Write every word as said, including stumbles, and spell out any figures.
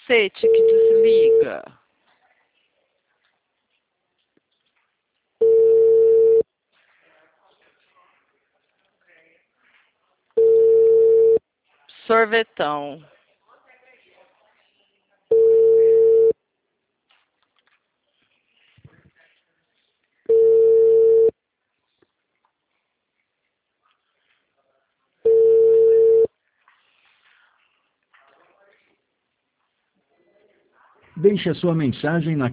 cacete que desliga. Sorvetão. Deixe a sua mensagem na